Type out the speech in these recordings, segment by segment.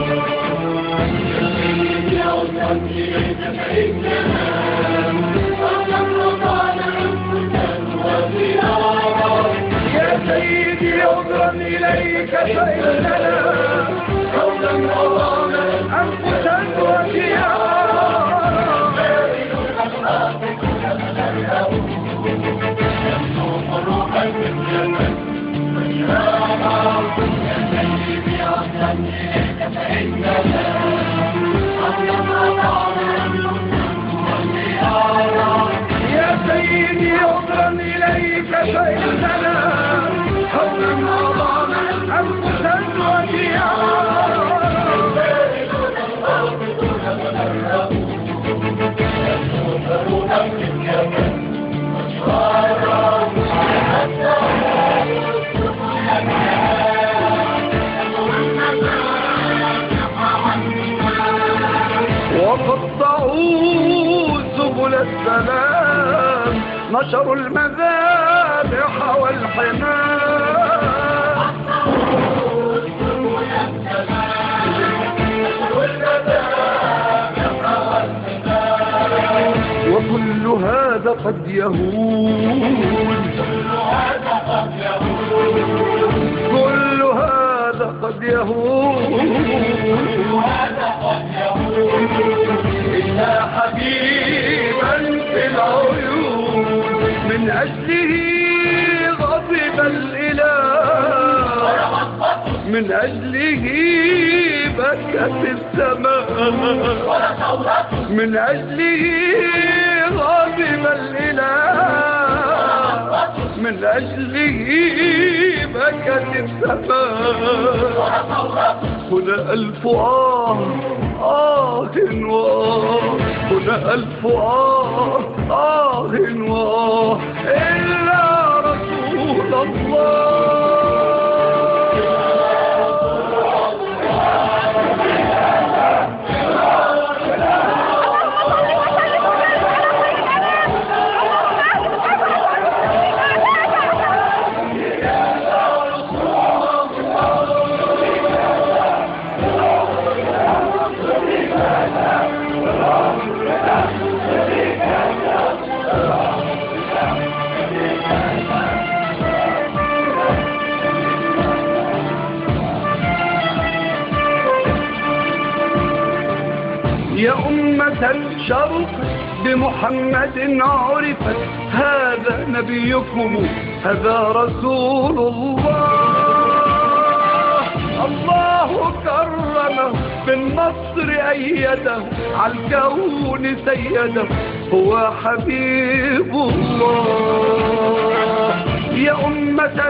سيدي عذرا إليك فإننا قولا وضعنا أنفسا وديارا يا سيدي عذرا إليك فإننا قولا وضعنا أنفسا وديارا وقطعوا سبل السلام نشروا المذابح والحمام وكل هذا قد يهون كل هذا قد يهون إلا حبيبا في العيون من أجله غضب الإله من أجله بكت السماء من أجله غضب الإله من أجله بكت السماء هنا ألف وآه هنا ألف وآه إلا رسول الله يا أمة الشرق بمحمد عرفت هذا نبيكم هذا رسول الله الله كرمه بالنصر أيده على الكون سيده هو حبيب الله يا أمة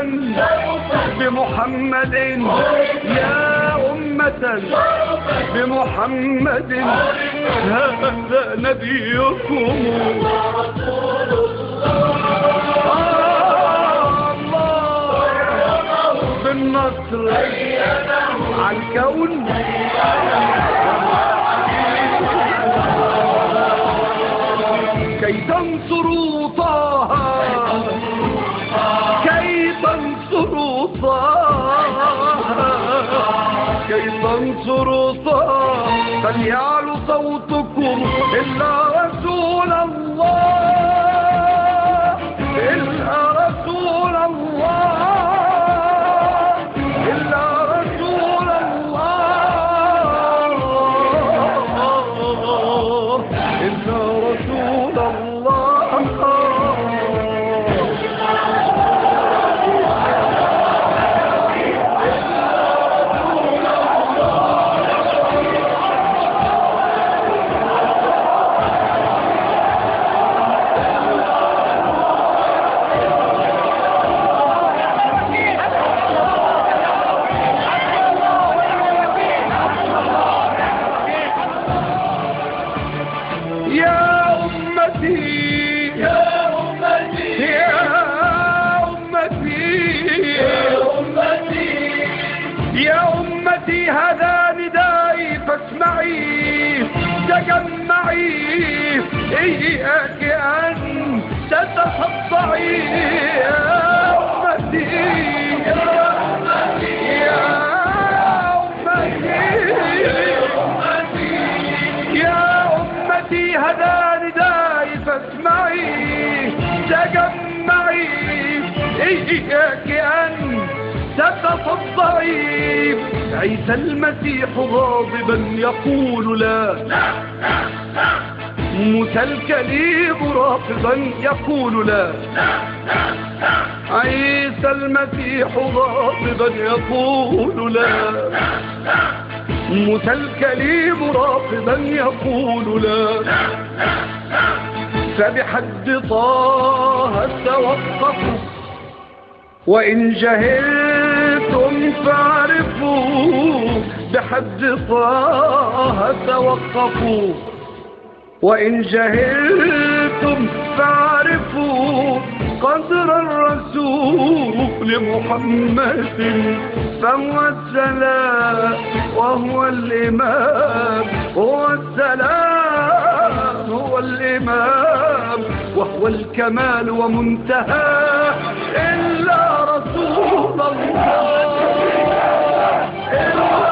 بمحمد يا أمة بمحمد هذا نبيكم الله بالنصر على الكون كي تنصروا طه كي تنصروا طه كي تنصروا طه فليعلو صوتكم إلا رسول الله إلا رسول الله إلا رسول الله إلا رسول الله هذا ندائي فاسمعي تجمعي إياك أن تتصدعي يا أمتي يا أمتي كلمتي هذا ندائي فاسمعي تجمعي إياك أن تتصدعي. عيسى المسيح غاضبا يقول لا، موسى الكليم رافضا يقول لا. عيسى المسيح غاضبا يقول لا، موسى الكليم رافضا يقول لا. فبحد طه توقفوا وإن جهلتم فاعرفوا، بحد طه توقفوا وإن جهلتم فاعرفوا قدر الرسول محمد، فهو السلام وهو الإمام، هو السلام هو الإمام وهو الكمال ومنتهى إلا رسول الله.